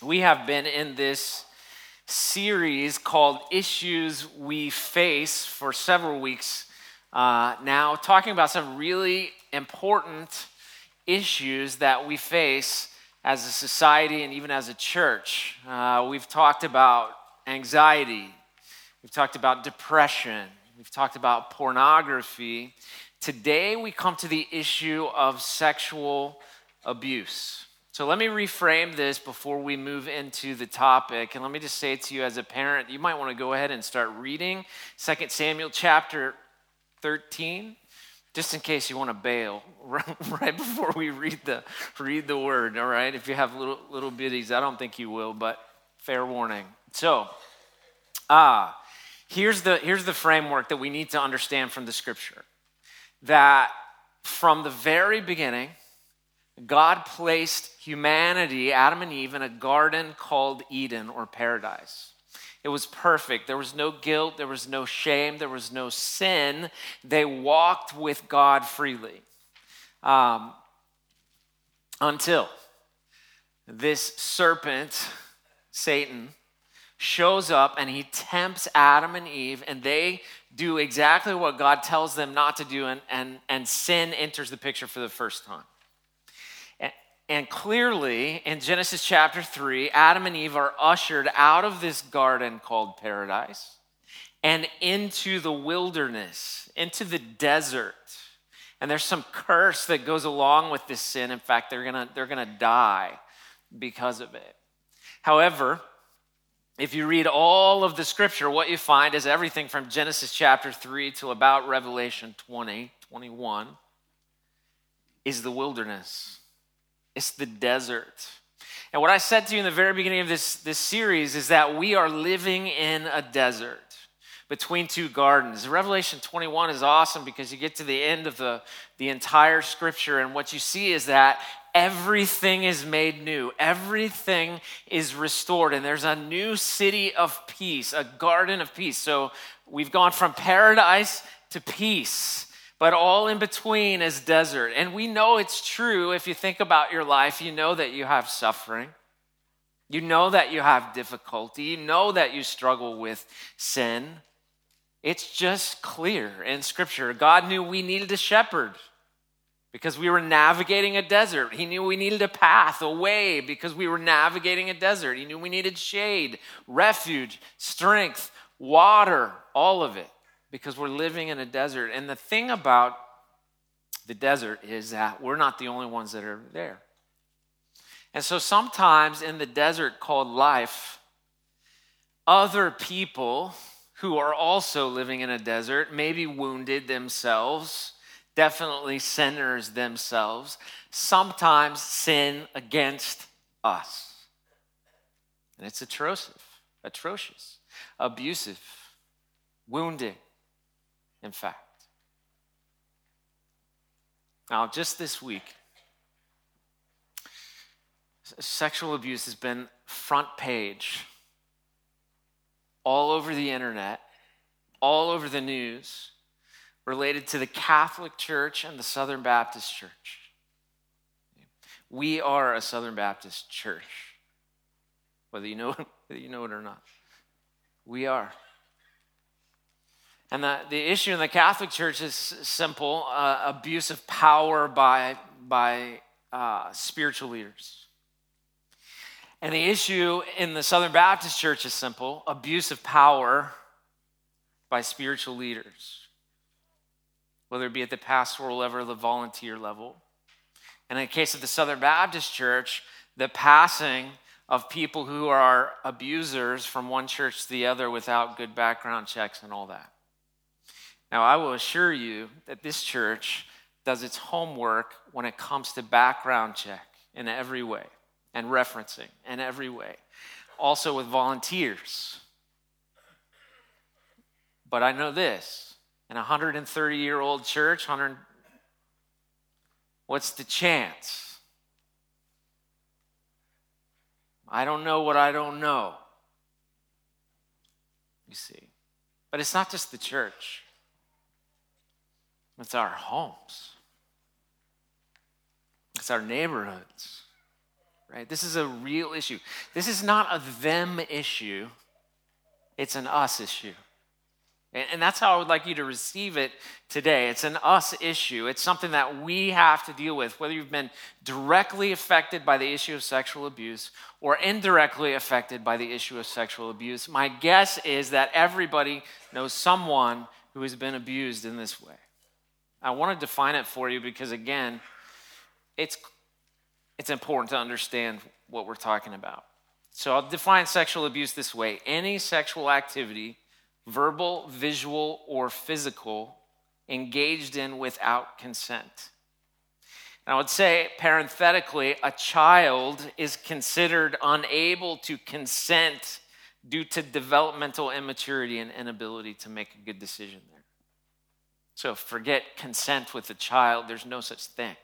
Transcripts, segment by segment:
We have been in this series called Issues We Face for several weeks now, talking about some really important issues that we face as a society and even as a church. We've talked about anxiety, we've talked about depression, we've talked about pornography. Today we come to the issue of sexual abuse. So let me reframe this before we move into the topic. And let me just say to you as a parent, you might want to go ahead and start reading 2 Samuel chapter 13, just in case you want to bail right before we read the word, all right? If you have little bitties, I don't think you will, but fair warning. So, here's the framework that we need to understand from the scripture. That from the very beginning, God placed humanity, Adam and Eve, in a garden called Eden or paradise. It was perfect. There was no guilt. There was no shame. There was no sin. They walked with God freely. Until this serpent, Satan, shows up and he tempts Adam and Eve, and they do exactly what God tells them not to do, and sin enters the picture for the first time. And clearly, in Genesis chapter 3, Adam and Eve are ushered out of this garden called paradise and into the wilderness, into the desert. And there's some curse that goes along with this sin. In fact, they're gonna die because of it. However, if you read all of the scripture, what you find is everything from Genesis chapter 3 to about Revelation 21 is the wilderness. It's the desert. And what I said to you in the very beginning of this series is that we are living in a desert between two gardens. Revelation 21 is awesome because you get to the end of the entire scripture, and what you see is that everything is made new. Everything is restored, and there's a new city of peace, a garden of peace. So we've gone from paradise to peace, but all in between is desert. And we know it's true. If you think about your life, you know that you have suffering. You know that you have difficulty. You know that you struggle with sin. It's just clear in Scripture. God knew we needed a shepherd because we were navigating a desert. He knew we needed a path, a way, because we were navigating a desert. He knew we needed shade, refuge, strength, water, all of it, because we're living in a desert. And the thing about the desert is that we're not the only ones that are there. And so sometimes in the desert called life, other people who are also living in a desert, maybe wounded themselves, definitely sinners themselves, sometimes sin against us. And it's atrocious, abusive, wounding, in fact. Now, just this week, sexual abuse has been front page all over the internet, all over the news, related to the Catholic Church and the Southern Baptist Church. We are a Southern Baptist church, whether you know it or not. We are. And the issue in the Catholic Church is simple: abuse of power by spiritual leaders. And the issue in the Southern Baptist Church is simple: abuse of power by spiritual leaders, whether it be at the pastoral level or the volunteer level. And in the case of the Southern Baptist Church, the passing of people who are abusers from one church to the other without good background checks and all that. Now, I will assure you that this church does its homework when it comes to background check in every way, and referencing in every way, also with volunteers. But I know this: in a 130-year-old church, what's the chance? I don't know what I don't know, you see. But it's not just the church. It's our homes. It's our neighborhoods. right? This is a real issue. This is not a them issue. It's an us issue. And that's how I would like you to receive it today. It's an us issue. It's something that we have to deal with, whether you've been directly affected by the issue of sexual abuse or indirectly affected by the issue of sexual abuse. My guess is that everybody knows someone who has been abused in this way. I want to define it for you because, again, it's important to understand what we're talking about. So I'll define sexual abuse this way: any sexual activity, verbal, visual, or physical, engaged in without consent. And I would say, parenthetically, a child is considered unable to consent due to developmental immaturity and inability to make a good decision there. So forget consent with a child. There's no such thing.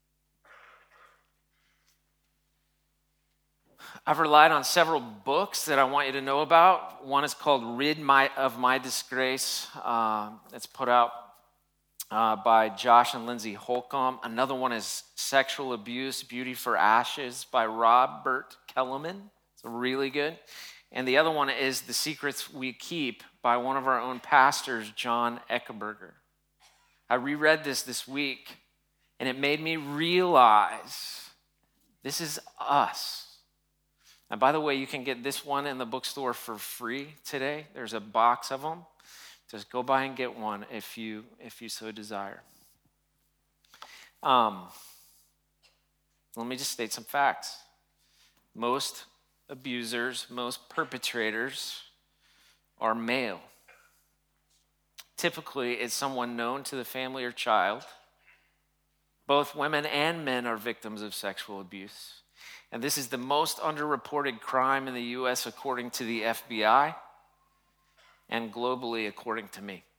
I've relied on several books that I want you to know about. One is called Rid of My Disgrace. It's put out by Josh and Lindsay Holcomb. Another one is Sexual Abuse, Beauty for Ashes by Robert Kellerman. It's really good. And the other one is The Secrets We Keep by one of our own pastors, John Eckerberger. I reread this week, and it made me realize this is us. And by the way, you can get this one in the bookstore for free today. There's a box of them. Just go by and get one if you so desire. Let me just state some facts. Most abusers, most perpetrators are male. Typically, it's someone known to the family or child. Both women and men are victims of sexual abuse. And this is the most underreported crime in the U.S. according to the FBI and globally according to me.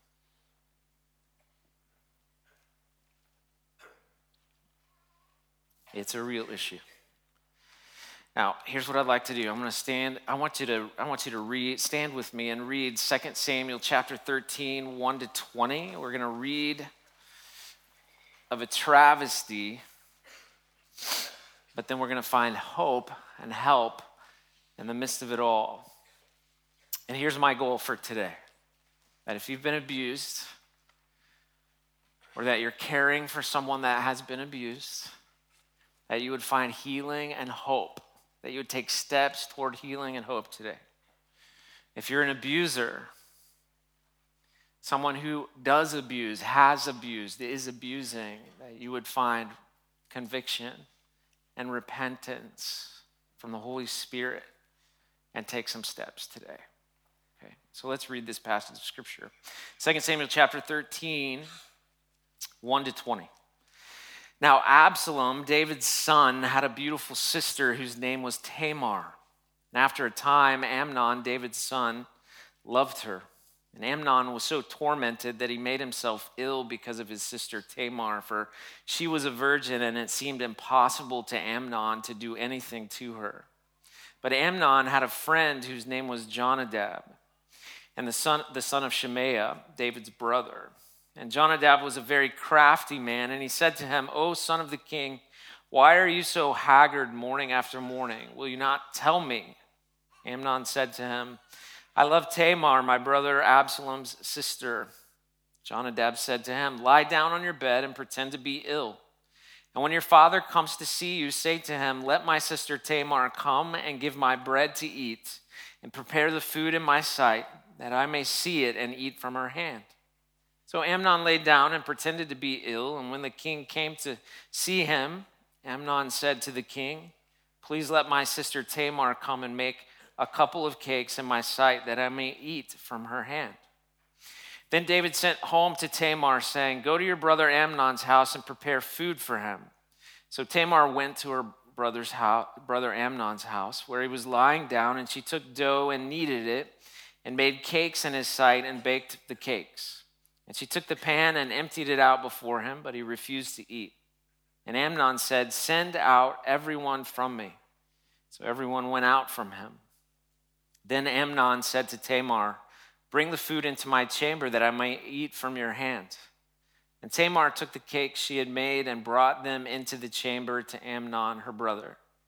It's a real issue. Now, here's what I'd like to do. I want you to stand with me and read 2 Samuel chapter 13, 1 to 20. We're going to read of a travesty, but then we're going to find hope and help in the midst of it all. And here's my goal for today: that if you've been abused, or that you're caring for someone that has been abused, that you would find healing and hope, that you would take steps toward healing and hope today. If you're an abuser, someone who does abuse, has abused, is abusing, that you would find conviction and repentance from the Holy Spirit and take some steps today. Okay, so let's read this passage of Scripture. 2 Samuel chapter 13, 1 to 20. Now Absalom, David's son, had a beautiful sister whose name was Tamar. And after a time, Amnon, David's son, loved her. And Amnon was so tormented that he made himself ill because of his sister Tamar, for she was a virgin, and it seemed impossible to Amnon to do anything to her. But Amnon had a friend whose name was Jonadab, and the son of Shemaiah, David's brother. And Jonadab was a very crafty man, and he said to him, "O son of the king, why are you so haggard morning after morning? Will you not tell me?" Amnon said to him, "I love Tamar, my brother Absalom's sister." Jonadab said to him, "Lie down on your bed and pretend to be ill. And when your father comes to see you, say to him, 'Let my sister Tamar come and give my bread to eat, and prepare the food in my sight, that I may see it and eat from her hand.'" So Amnon lay down and pretended to be ill, and when the king came to see him, Amnon said to the king, "Please let my sister Tamar come and make a couple of cakes in my sight, that I may eat from her hand." Then David sent home to Tamar, saying, "Go to your brother Amnon's house and prepare food for him." So Tamar went to her brother Amnon's house, where he was lying down, and she took dough and kneaded it, and made cakes in his sight, and baked the cakes. And she took the pan and emptied it out before him, but he refused to eat. And Amnon said, "Send out everyone from me." So everyone went out from him. Then Amnon said to Tamar, "Bring the food into my chamber, that I may eat from your hand." And Tamar took the cakes she had made and brought them into the chamber to Amnon, her brother.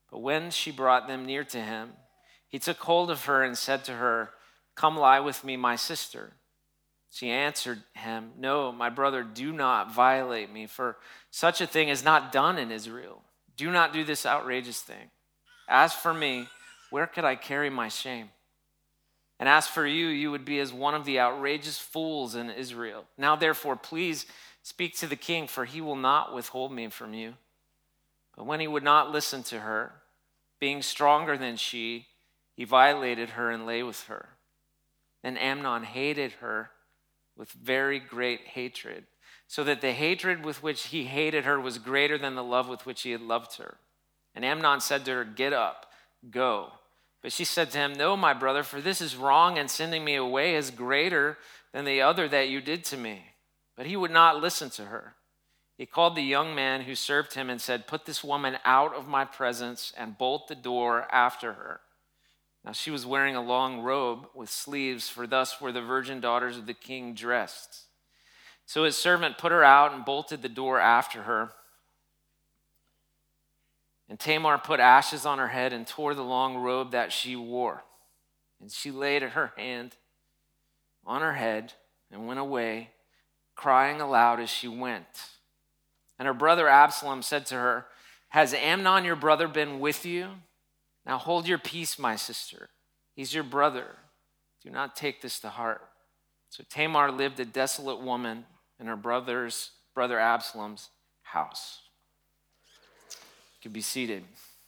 But when she brought them near to him, he took hold of her and said to her, "Come lie with me, my sister." She answered him, "No, my brother, do not violate me, for such a thing is not done in Israel. Do not do this outrageous thing. As for me, where could I carry my shame? And as for you, you would be as one of the outrageous fools in Israel. Now, therefore, please speak to the king, for he will not withhold me from you." But when he would not listen to her, being stronger than she, he violated her and lay with her. Then Amnon hated her with very great hatred, so that the hatred with which he hated her was greater than the love with which he had loved her. And Amnon said to her, "Get up, go." But she said to him, "No, my brother, for this is wrong, and sending me away is greater than the other that you did to me." But he would not listen to her. He called the young man who served him and said, "Put this woman out of my presence and bolt the door after her." Now she was wearing a long robe with sleeves, for thus were the virgin daughters of the king dressed. So his servant put her out and bolted the door after her. And Tamar put ashes on her head and tore the long robe that she wore. And she laid her hand on her head and went away, crying aloud as she went. And her brother Absalom said to her, "Has Amnon your brother been with you? Now hold your peace, my sister. He's your brother. Do not take this to heart." So Tamar lived a desolate woman in her brother Absalom's house. You can be seated.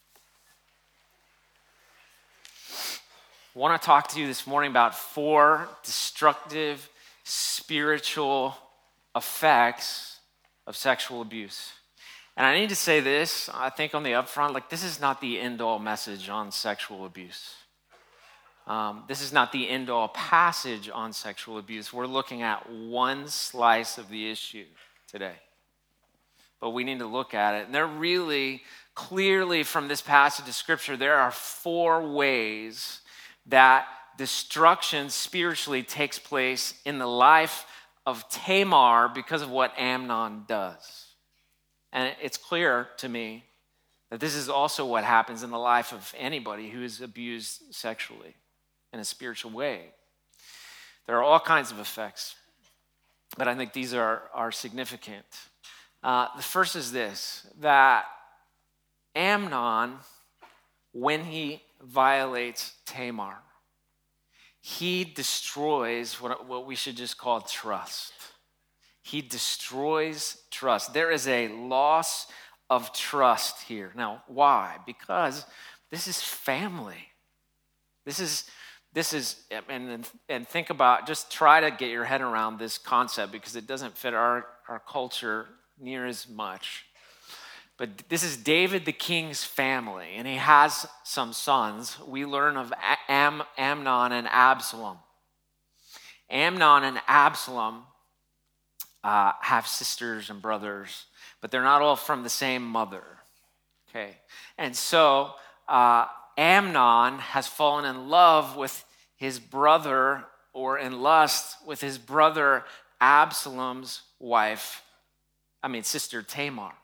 I want to talk to you this morning about 4 destructive spiritual effects of sexual abuse. And I need to say this, I think on the upfront, this is not the end-all message on sexual abuse. This is not the end-all passage on sexual abuse. We're looking at one slice of the issue today. But we need to look at it. And there really, clearly from this passage of Scripture, there are 4 ways that destruction spiritually takes place in the life of Tamar because of what Amnon does. And it's clear to me that this is also what happens in the life of anybody who is abused sexually in a spiritual way. There are all kinds of effects, but I think these are significant. The first is this, that Amnon, when he violates Tamar, he destroys what we should just call trust. He destroys trust. There is a loss of trust here. Now, why? Because this is family. This is, and think about, just try to get your head around this concept because it doesn't fit our culture near as much. But this is David the king's family, and he has some sons. We learn of Amnon and Absalom. Amnon and Absalom have sisters and brothers, but they're not all from the same mother. Okay, and so Amnon has fallen in love with his brother, or in lust with his brother Absalom's sister Tamar.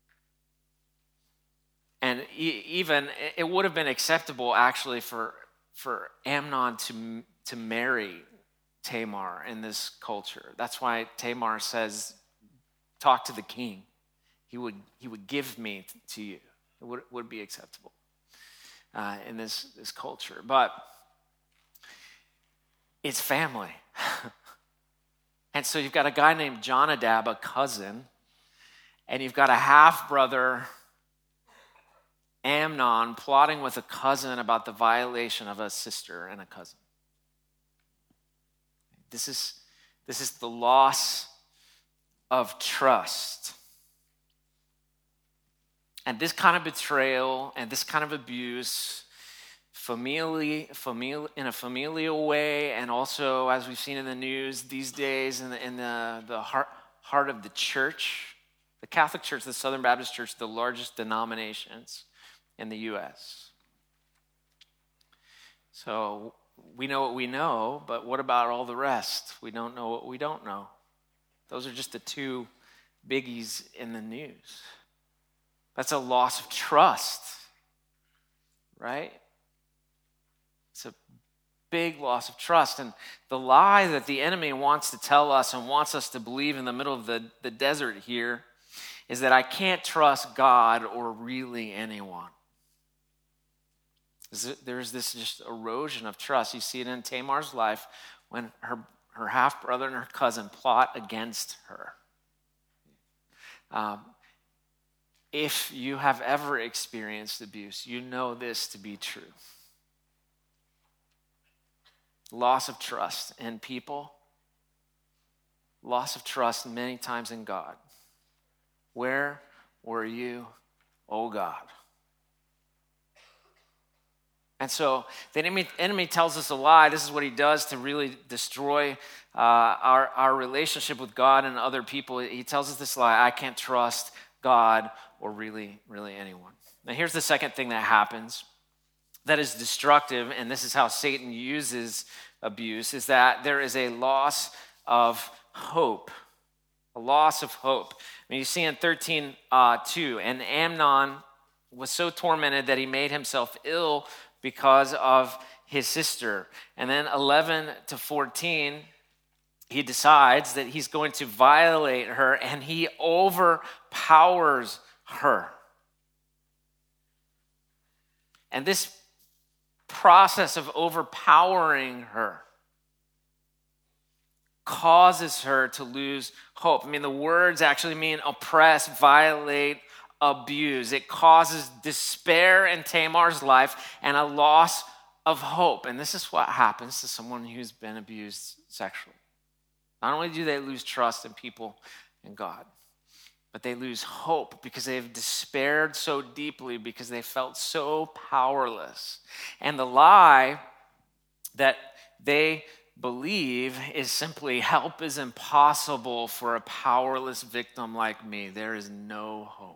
And even it would have been acceptable actually for Amnon to marry Tamar in this culture. That's why Tamar says, "Talk to the king. He would give me to you." It would be acceptable in this culture. But it's family. And so you've got a guy named Jonadab, a cousin, and you've got a half-brother, Amnon, plotting with a cousin about the violation of a sister and a cousin. This is the loss of trust. And this kind of betrayal and this kind of abuse, in a familial way, and also, as we've seen in the news these days, in the heart of the church, the Catholic Church, the Southern Baptist Church, the largest denominations in the U.S. So we know what we know, but what about all the rest? We don't know what we don't know. Those are just the 2 biggies in the news. That's a loss of trust. right? It's a big loss of trust. And the lie that the enemy wants to tell us and wants us to believe in the middle of the desert here is that I can't trust God or really anyone. There's this just erosion of trust. You see it in Tamar's life when her half-brother and her cousin plot against her. If you have ever experienced abuse, you know this to be true. Loss of trust in people, loss of trust many times in God. Where were you, oh God? And so the enemy tells us a lie. This is what he does to really destroy our relationship with God and other people. He tells us this lie: I can't trust God or really anyone. Now here's the second thing that happens that is destructive, and this is how Satan uses abuse, is that there is a loss of hope. A loss of hope. I mean, you see in 13:2, and Amnon was so tormented that he made himself ill because of his sister. And then 11-14, he decides that he's going to violate her, and he overpowers her. And this process of overpowering her causes her to lose hope. I mean, the words actually mean oppress, violate, abuse. It causes despair in Tamar's life and a loss of hope. And this is what happens to someone who's been abused sexually. Not only do they lose trust in people and God, but they lose hope because they've despaired so deeply, because they felt so powerless. And the lie that they believe is simply, help is impossible for a powerless victim like me. There is no hope.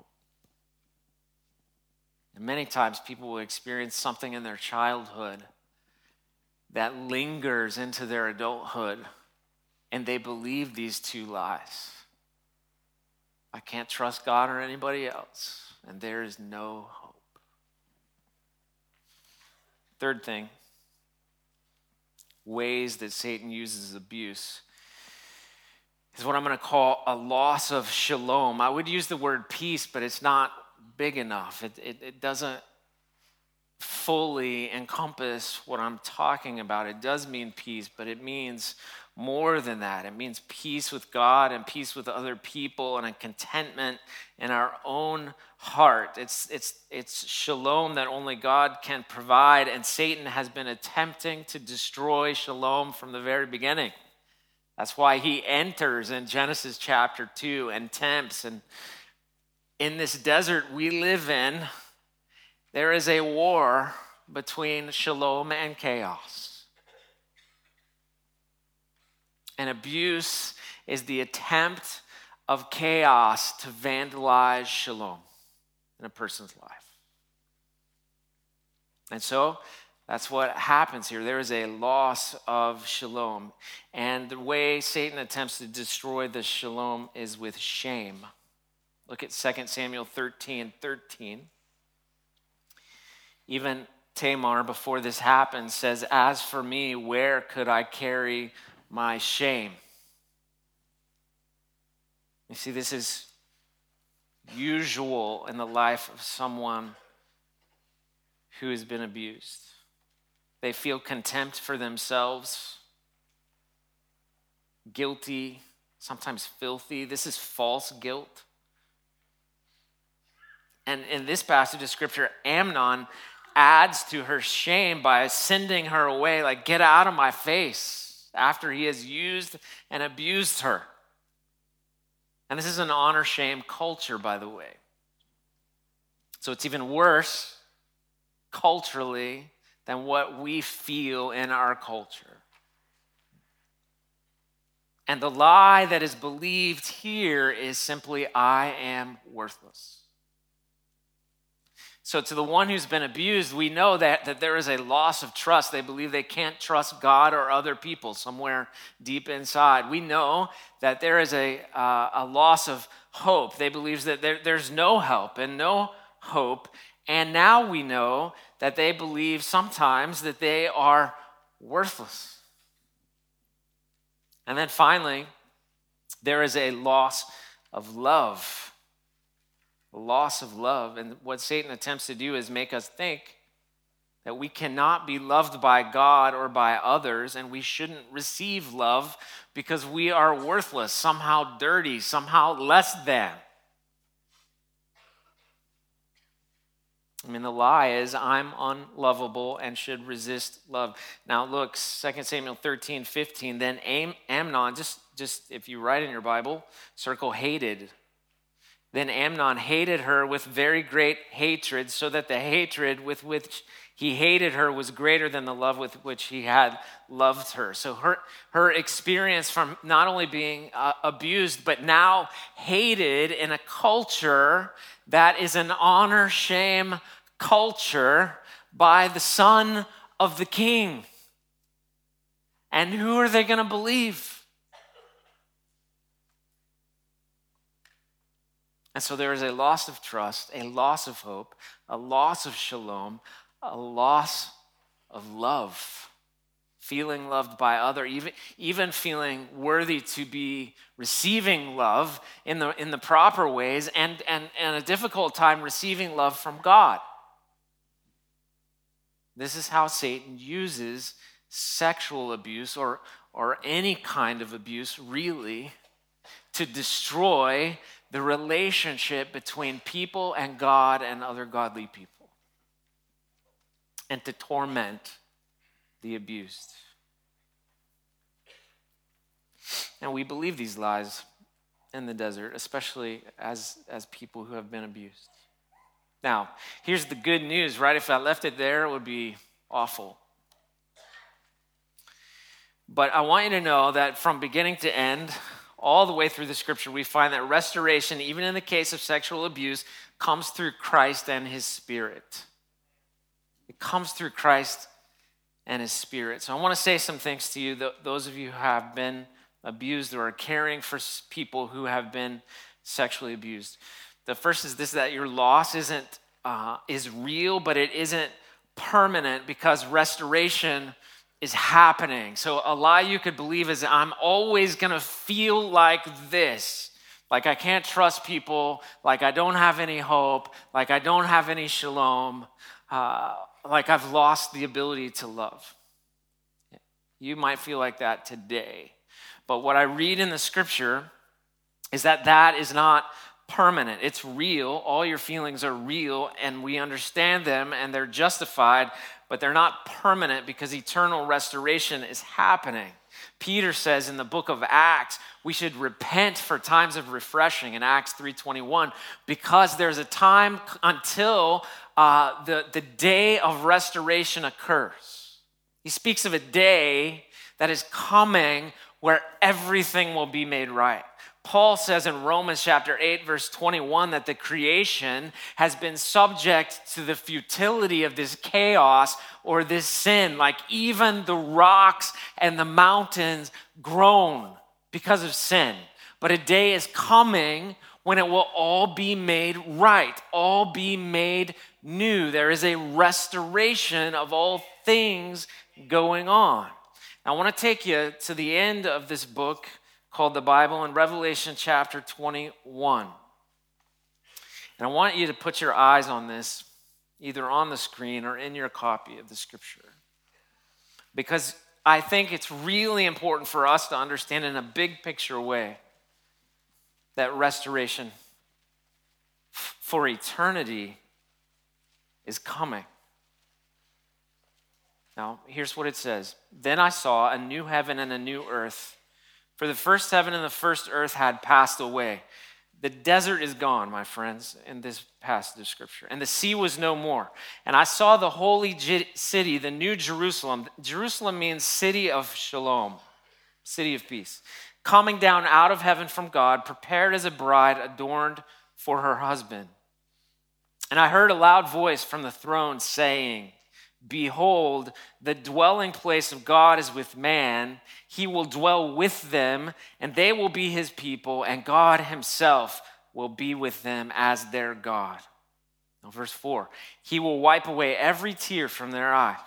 And many times people will experience something in their childhood that lingers into their adulthood, and they believe these two lies. I can't trust God or anybody else, and there is no hope. Third thing, ways that Satan uses abuse, is what I'm going to call a loss of shalom. I would use the word peace, but it's not big enough. It doesn't fully encompass what I'm talking about. It does mean peace, but it means more than that. It means peace with God and peace with other people and a contentment in our own heart. It's shalom that only God can provide, and Satan has been attempting to destroy shalom from the very beginning. That's why he enters in Genesis chapter 2 and tempts. And in this desert we live in, there is a war between shalom and chaos. And abuse is the attempt of chaos to vandalize shalom in a person's life. And so that's what happens here. There is a loss of shalom. And the way Satan attempts to destroy the shalom is with shame. Look at 2 Samuel 13:13. Even Tamar, before this happened, says, "As for me, where could I carry my shame?" You see, this is usual in the life of someone who has been abused. They feel contempt for themselves, guilty, sometimes filthy. This is false guilt. And in this passage of scripture, Amnon adds to her shame by sending her away, like, get out of my face, after he has used and abused her. And this is an honor-shame culture, by the way. So it's even worse culturally than what we feel in our culture. And the lie that is believed here is simply, I am worthless. So to the one who's been abused, we know that there is a loss of trust. They believe they can't trust God or other people somewhere deep inside. We know that there is a loss of hope. They believe that there's no help and no hope. And now we know that they believe sometimes that they are worthless. And then finally, there is a loss of love. A loss of love. And what Satan attempts to do is make us think that we cannot be loved by God or by others, and we shouldn't receive love because we are worthless, somehow dirty, somehow less than. I mean, the lie is I'm unlovable and should resist love. Now look, 2 Samuel 13:15, then Amnon, just if you write in your Bible, circle hated. Then Amnon hated her with very great hatred, so that the hatred with which he hated her was greater than the love with which he had loved her. So her experience from not only being abused, but now hated in a culture that is an honor-shame culture by the son of the king. And who are they going to believe? And so there is a loss of trust, a loss of hope, a loss of shalom, a loss of love, feeling loved by others, even feeling worthy to be receiving love in the proper ways, and a difficult time receiving love from God. This is how Satan uses sexual abuse or any kind of abuse, really, to destroy the relationship between people and God and other godly people, and to torment the abused. And we believe these lies in the desert, especially as people who have been abused. Now, here's the good news, right? If I left it there, it would be awful. But I want you to know that from beginning to end, all the way through the scripture, we find that restoration, even in the case of sexual abuse, comes through Christ and his Spirit. It comes through Christ and his Spirit. So I want to say some things to you, those of you who have been abused or are caring for people who have been sexually abused. The first is this, that your loss is real, but it isn't permanent, because restoration is happening. So a lie you could believe is, I'm always going to feel like this. Like I can't trust people, like I don't have any hope, like I don't have any shalom, like I've lost the ability to love. You might feel like that today. But what I read in the scripture is that is not permanent. It's real. All your feelings are real, and we understand them, and they're justified, but they're not permanent because eternal restoration is happening. Peter says in the book of Acts, we should repent for times of refreshing in Acts 3:21, because there's a time until the day of restoration occurs. He speaks of a day that is coming where everything will be made right. Paul says in Romans chapter 8, verse 21, that the creation has been subject to the futility of this chaos or this sin. Like even the rocks and the mountains groan because of sin. But a day is coming when it will all be made right, all be made new. There is a restoration of all things going on. I want to take you to the end of this book called the Bible in Revelation chapter 21. And I want you to put your eyes on this, either on the screen or in your copy of the scripture, because I think it's really important for us to understand in a big picture way that restoration for eternity is coming. Now, here's what it says. Then I saw a new heaven and a new earth, for the first heaven and the first earth had passed away. The desert is gone, my friends, in this passage of scripture. And the sea was no more. And I saw the holy city, the new Jerusalem. Jerusalem means city of shalom, city of peace, coming down out of heaven from God, prepared as a bride adorned for her husband. And I heard a loud voice from the throne saying, behold, the dwelling place of God is with man. He will dwell with them, and they will be his people, and God himself will be with them as their God. Verse 4, he will wipe away every tear from their eyes,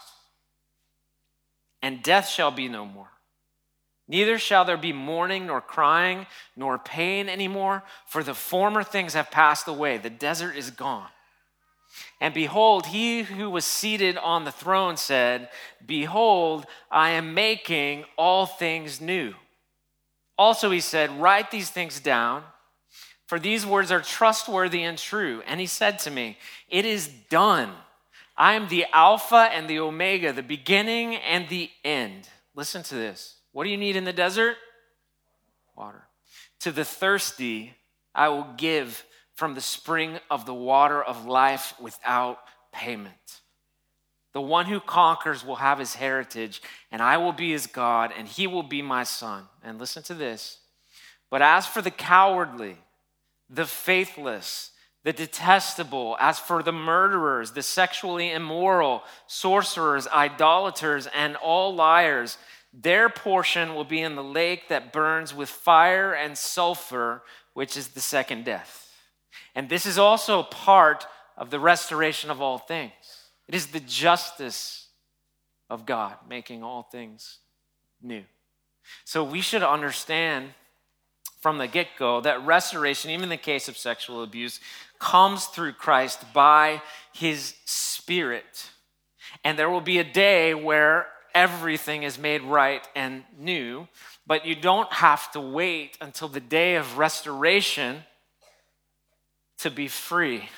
and death shall be no more. Neither shall there be mourning, nor crying, nor pain anymore, for the former things have passed away. The desert is gone. And behold, he who was seated on the throne said, behold, I am making all things new. Also he said, write these things down, for these words are trustworthy and true. And he said to me, it is done. I am the Alpha and the Omega, the beginning and the end. Listen to this. What do you need in the desert? Water. To the thirsty, I will give from the spring of the water of life without payment. The one who conquers will have his heritage, and I will be his God, and he will be my son. And listen to this. But as for the cowardly, the faithless, the detestable, as for the murderers, the sexually immoral, sorcerers, idolaters, and all liars, their portion will be in the lake that burns with fire and sulfur, which is the second death. And this is also part of the restoration of all things. It is the justice of God making all things new. So we should understand from the get-go that restoration, even in the case of sexual abuse, comes through Christ by his Spirit. And there will be a day where everything is made right and new, but you don't have to wait until the day of restoration to be free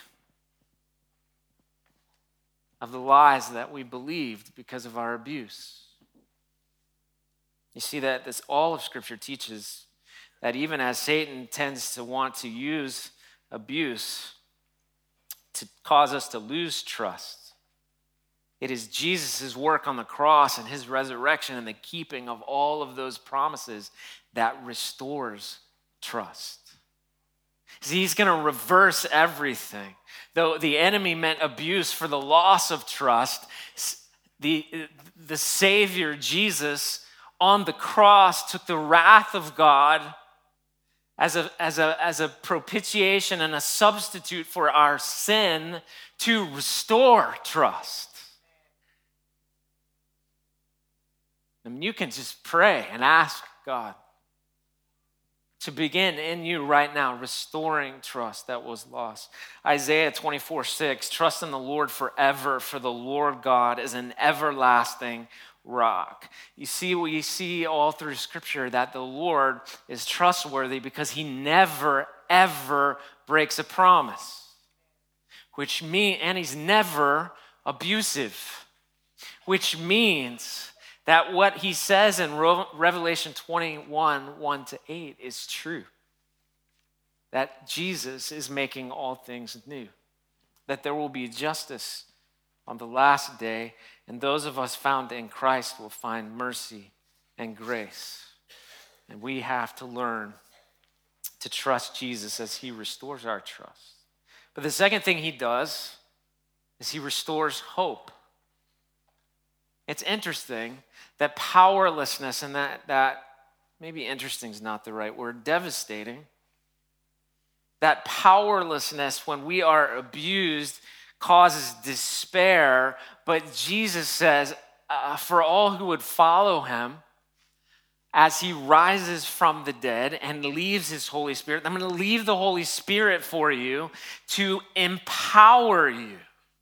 of the lies that we believed because of our abuse. You see that this all of Scripture teaches that even as Satan tends to want to use abuse to cause us to lose trust, it is Jesus' work on the cross and his resurrection and the keeping of all of those promises that restores trust. See, he's going to reverse everything. Though the enemy meant abuse for the loss of trust, the Savior, Jesus, on the cross took the wrath of God as a propitiation and a substitute for our sin to restore trust. And you can just pray and ask God to begin in you right now, restoring trust that was lost. Isaiah 24:6, trust in the Lord forever, for the Lord God is an everlasting rock. You see, we see all through Scripture that the Lord is trustworthy because he never, ever breaks a promise, and he's never abusive, which means that what he says in Revelation 21, 1-8 is true. That Jesus is making all things new. That there will be justice on the last day, and those of us found in Christ will find mercy and grace. And we have to learn to trust Jesus as he restores our trust. But the second thing he does is he restores hope. It's interesting that powerlessness, and that maybe interesting is not the right word, devastating, that powerlessness when we are abused causes despair, but Jesus says, for all who would follow him, as he rises from the dead and leaves his Holy Spirit, I'm going to leave the Holy Spirit for you to empower you.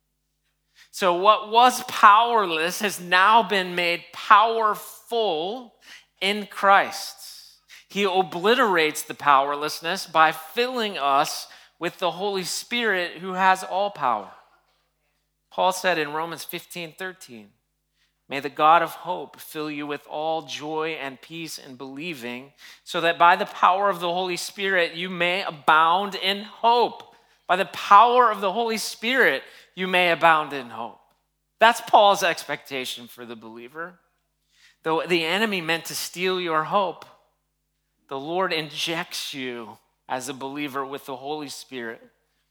So what was powerless has now been made powerful in Christ. He obliterates the powerlessness by filling us with the Holy Spirit who has all power. Paul said in Romans 15:13, may the God of hope fill you with all joy and peace in believing, so that by the power of the Holy Spirit you may abound in hope. By the power of the Holy Spirit you may abound in hope. That's Paul's expectation for the believer. Though the enemy meant to steal your hope, the Lord injects you as a believer with the Holy Spirit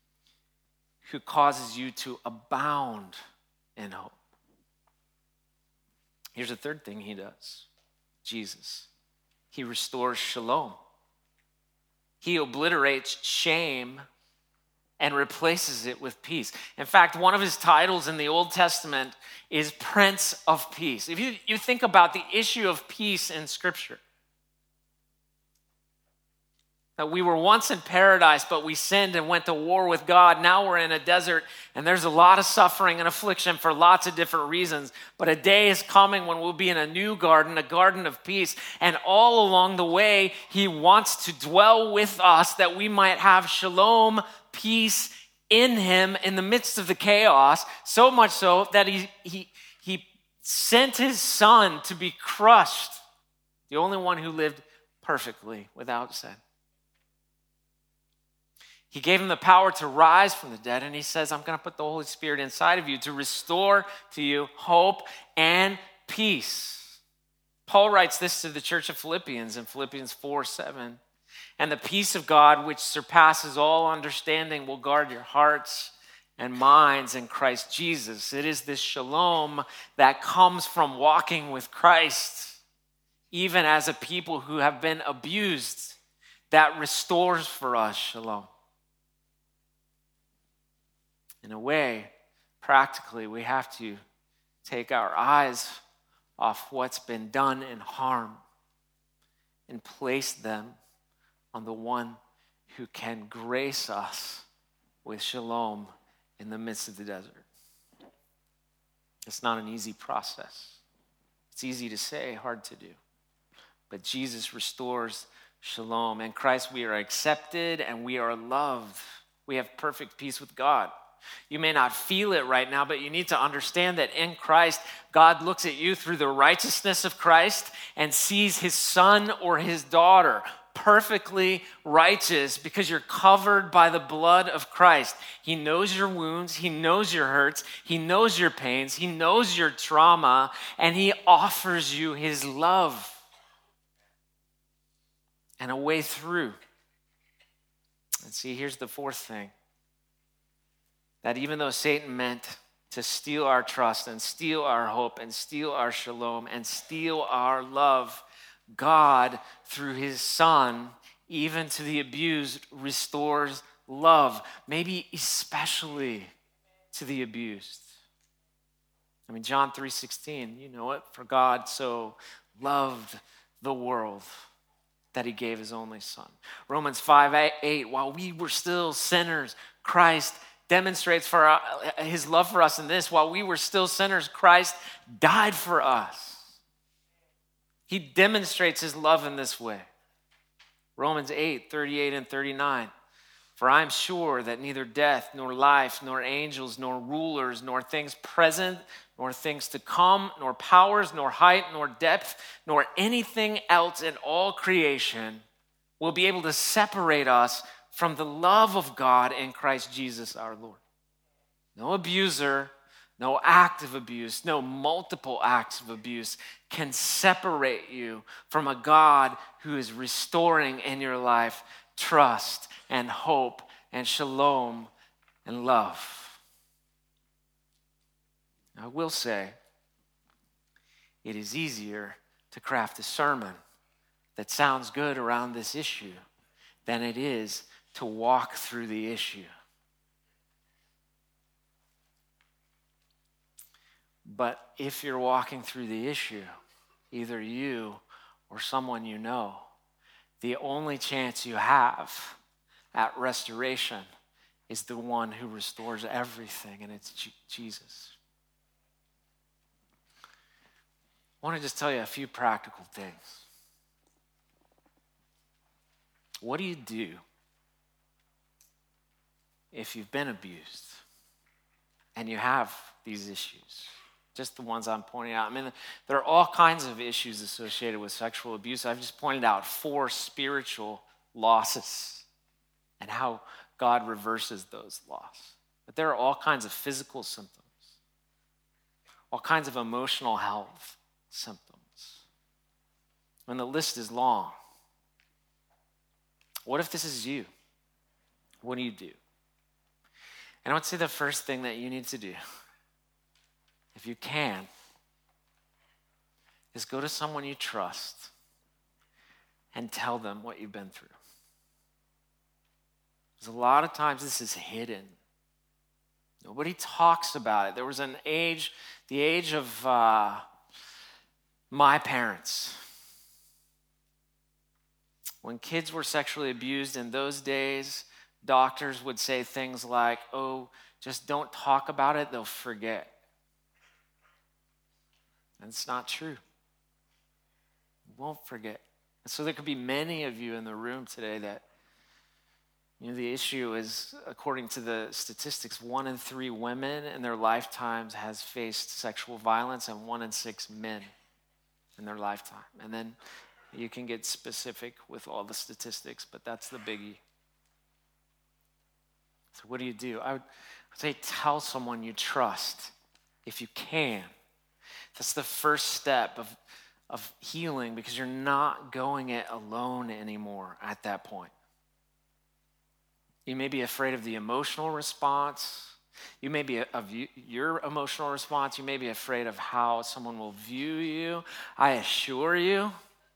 who causes you to abound in hope. Here's the third thing he does. Jesus. He restores shalom. He obliterates shame and replaces it with peace. In fact, one of his titles in the Old Testament is Prince of Peace. If you think about the issue of peace in Scripture, that we were once in paradise, but we sinned and went to war with God. Now we're in a desert, and there's a lot of suffering and affliction for lots of different reasons. But a day is coming when we'll be in a new garden, a garden of peace. And all along the way, he wants to dwell with us that we might have shalom, peace in him in the midst of the chaos. So much so that he sent his son to be crushed, the only one who lived perfectly without sin. He gave him the power to rise from the dead, and he says, I'm going to put the Holy Spirit inside of you to restore to you hope and peace. Paul writes this to the church of Philippians in Philippians 4:7. And the peace of God, which surpasses all understanding, will guard your hearts and minds in Christ Jesus. It is this shalom that comes from walking with Christ, even as a people who have been abused, that restores for us shalom. In a way, practically, we have to take our eyes off what's been done in harm and place them on the one who can grace us with shalom in the midst of the desert. It's not an easy process. It's easy to say, hard to do. But Jesus restores shalom. In Christ, we are accepted and we are loved. We have perfect peace with God. You may not feel it right now, but you need to understand that in Christ, God looks at you through the righteousness of Christ and sees his son or his daughter perfectly righteous because you're covered by the blood of Christ. He knows your wounds. He knows your hurts. He knows your pains. He knows your trauma, and he offers you his love and a way through. And see, here's the fourth thing. That even though Satan meant to steal our trust and steal our hope and steal our shalom and steal our love, God, through his son, even to the abused, restores love, maybe especially to the abused. I mean, John 3:16, you know it, for God so loved the world that he gave his only son. Romans 5:8, while we were still sinners, Christ demonstrates for his love for us in this: while we were still sinners, Christ died for us. He demonstrates his love in this way. Romans 8:38 and 39. For I am sure that neither death, nor life, nor angels, nor rulers, nor things present, nor things to come, nor powers, nor height, nor depth, nor anything else in all creation will be able to separate us from the love of God in Christ Jesus our Lord. No abuser, no act of abuse, no multiple acts of abuse can separate you from a God who is restoring in your life trust and hope and shalom and love. I will say, it is easier to craft a sermon that sounds good around this issue than it is to walk through the issue. But if you're walking through the issue, either you or someone you know, the only chance you have at restoration is the one who restores everything, and it's Jesus. I want to just tell you a few practical things. What do you do if you've been abused and you have these issues? Just the ones I'm pointing out. I mean, there are all kinds of issues associated with sexual abuse. I've just pointed out 4 spiritual losses and how God reverses those losses. But there are all kinds of physical symptoms, all kinds of emotional health symptoms. And the list is long. What if this is you? What do you do? And I would say the first thing that you need to do, if you can, is go to someone you trust and tell them what you've been through. Because a lot of times this is hidden. Nobody talks about it. There was an age, the age of my parents. When kids were sexually abused in those days, doctors would say things like, oh, just don't talk about it, they'll forget. And it's not true. You won't forget. And so there could be many of you in the room today that, the issue is, according to the statistics, 1 in 3 women in their lifetimes has faced sexual violence, and 1 in 6 men in their lifetime. And then you can get specific with all the statistics, but that's the biggie. So what do? I would say tell someone you trust if you can. That's the first step of healing, because you're not going it alone anymore at that point. You may be afraid of the emotional response. You may be of your emotional response. You may be afraid of how someone will view you. I assure you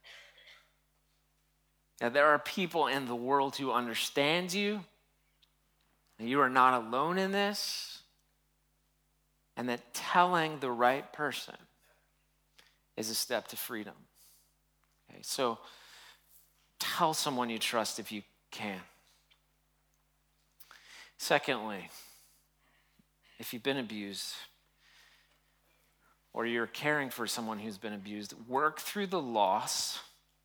that there are people in the world who understand you, and you are not alone in this, and that telling the right person is a step to freedom. Okay, so tell someone you trust if you can. Secondly, if you've been abused or you're caring for someone who's been abused, work through the loss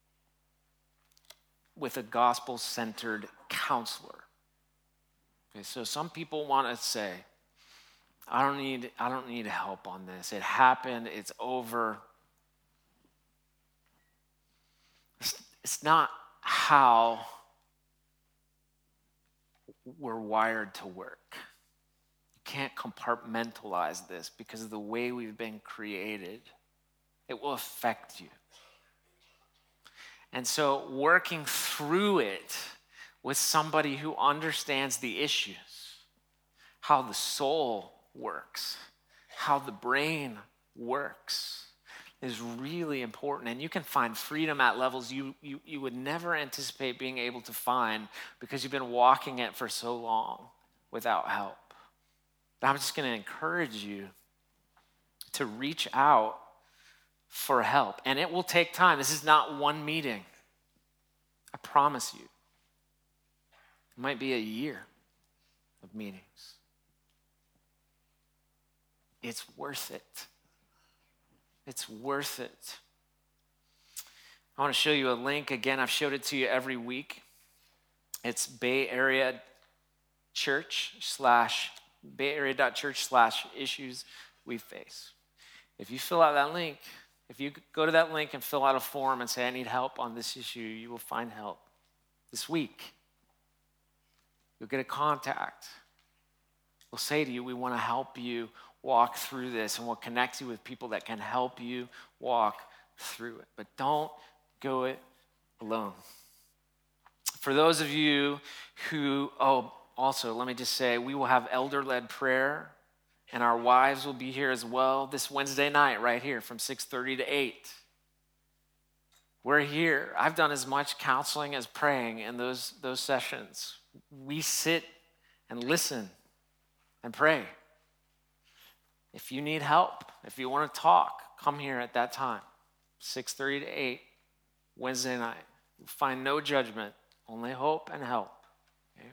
with a gospel-centered counselor. Okay, so some people want to say, I don't need help on this. It happened, it's over. It's not how we're wired to work. You can't compartmentalize this because of the way we've been created. It will affect you. And so working through it with somebody who understands the issues, how the soul works, how the brain works, is really important. And you can find freedom at levels you would never anticipate being able to find because you've been walking it for so long without help. But I'm just going to encourage you to reach out for help. And it will take time. This is not one meeting. I promise you. It might be a year of meetings. It's worth it. It's worth it. I want to show you a link. Again, I've showed it to you every week. It's Bay Area Church/BayArea.church/issues we face. If you fill out that link, if you go to that link and fill out a form and say, I need help on this issue, you will find help this week. You'll get a contact. We'll say to you, we want to help you walk through this, and we'll connect you with people that can help you walk through it. But don't go it alone. For those of you who, also, let me just say, we will have elder-led prayer, and our wives will be here as well this Wednesday night right here from 6:30 to 8. We're here. I've done as much counseling as praying in those sessions. We sit and listen and pray. If you need help, if you want to talk, come here at that time, 6:30 to 8, Wednesday night. You'll find no judgment, only hope and help. Okay?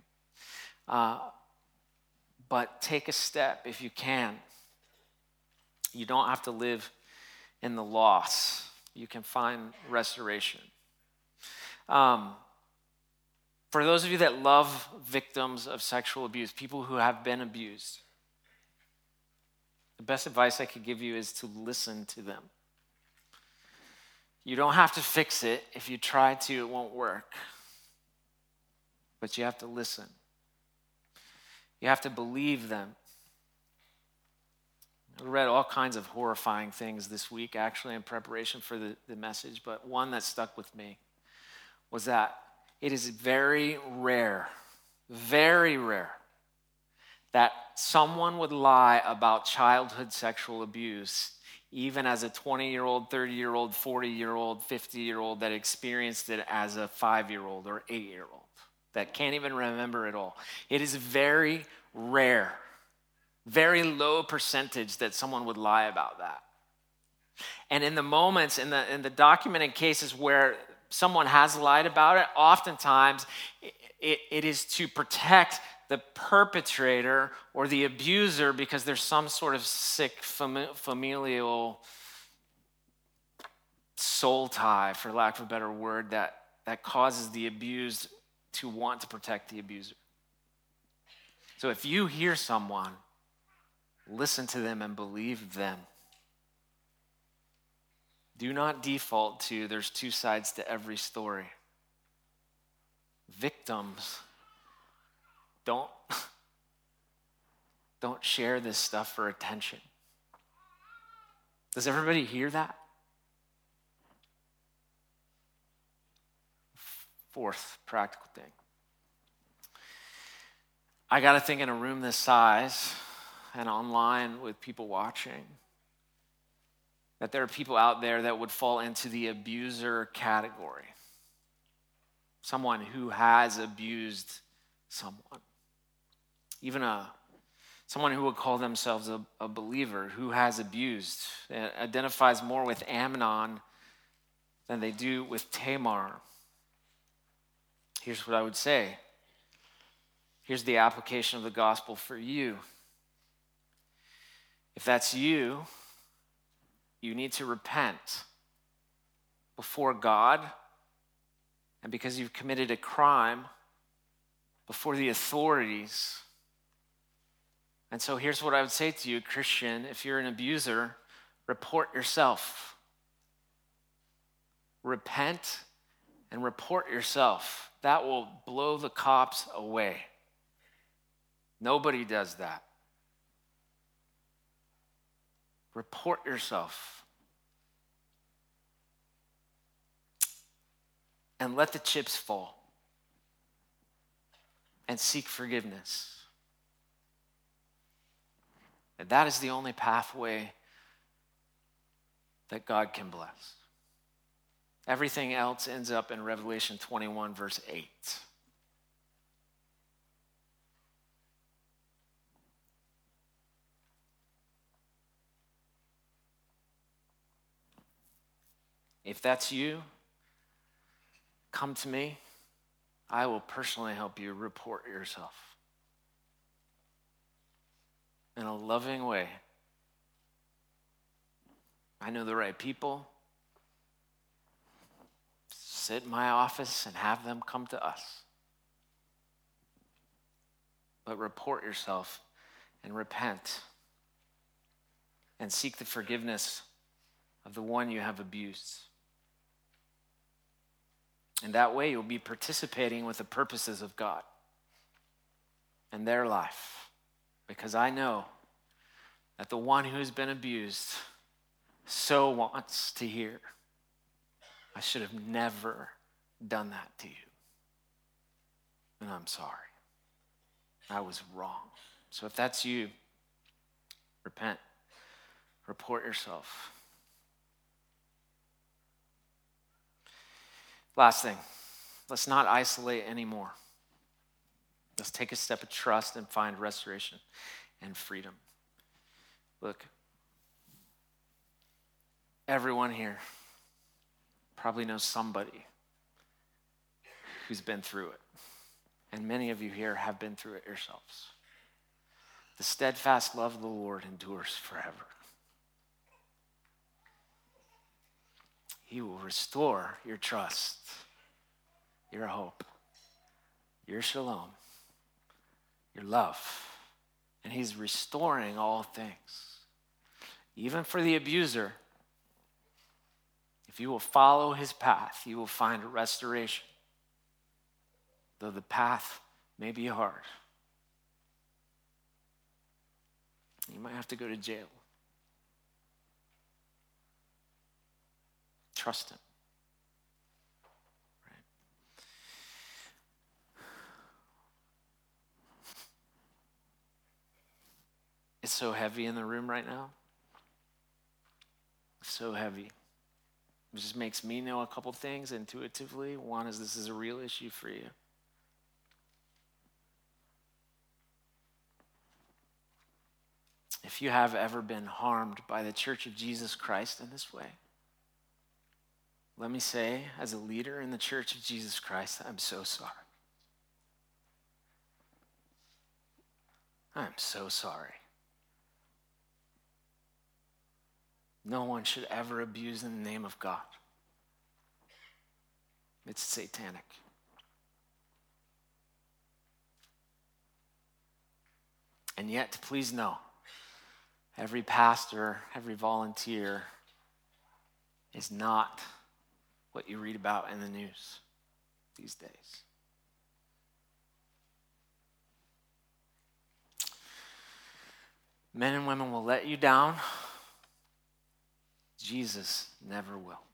But take a step if you can. You don't have to live in the loss. You can find restoration. For those of you that love victims of sexual abuse, people who have been abused, the best advice I could give you is to listen to them. You don't have to fix it. If you try to, it won't work. But you have to listen. You have to believe them. I read all kinds of horrifying things this week, actually, in preparation for the message, but one that stuck with me was that it is very rare, that someone would lie about childhood sexual abuse, even as a 20-year-old, 30-year-old, 40-year-old, 50-year-old that experienced it as a 5-year-old or 8-year-old. that can't even remember it all. It is very rare, very low percentage that someone would lie about that. And in the moments, in the documented cases where someone has lied about it, oftentimes it is to protect the perpetrator or the abuser because there's some sort of sick familial soul tie, for lack of a better word, that causes the abused to want to protect the abuser. So if you hear someone, listen to them and believe them. Do not default to there's two sides to every story. Victims, don't share this stuff for attention. Does everybody hear that? Fourth practical thing. I got to think in a room this size and online with people watching, that there are people out there that would fall into the abuser category. Someone who has abused someone. Even someone who would call themselves a believer who has abused. It identifies more with Amnon than they do with Tamar. Here's what I would say. Here's the application of the gospel for you. If that's you, you need to repent before God, and because you've committed a crime, before the authorities. And so here's what I would say to you, Christian. If you're an abuser, report yourself. Repent and report yourself. That will blow the cops away. Nobody does that. Report yourself. And let the chips fall. And seek forgiveness. And that is the only pathway that God can bless. Everything else ends up in Revelation 21, verse 8. If that's you, come to me. I will personally help you report yourself in a loving way. I know the right people. Sit in my office and have them come to us. But report yourself and repent and seek the forgiveness of the one you have abused. And that way you'll be participating with the purposes of God in their life. Because I know that the one who has been abused so wants to hear, I should have never done that to you. And I'm sorry. I was wrong. So if that's you, repent. Report yourself. Last thing, let's not isolate anymore. Let's take a step of trust and find restoration and freedom. Look, everyone here probably knows somebody who's been through it. And many of you here have been through it yourselves. The steadfast love of the Lord endures forever. He will restore your trust, your hope, your shalom, your love. And he's restoring all things. Even for the abuser, if you will follow his path, you will find restoration. Though the path may be hard. You might have to go to jail. Trust him. Right? It's so heavy in the room right now. So heavy. It just makes me know a couple things intuitively. One is this is a real issue for you. if you have ever been harmed by the Church of Jesus Christ in this way, let me say, as a leader in the Church of Jesus Christ, I'm so sorry. I'm so sorry. No one should ever abuse in the name of God. It's satanic. And yet, please know, every pastor, every volunteer is not what you read about in the news these days. Men and women will let you down. Jesus never will.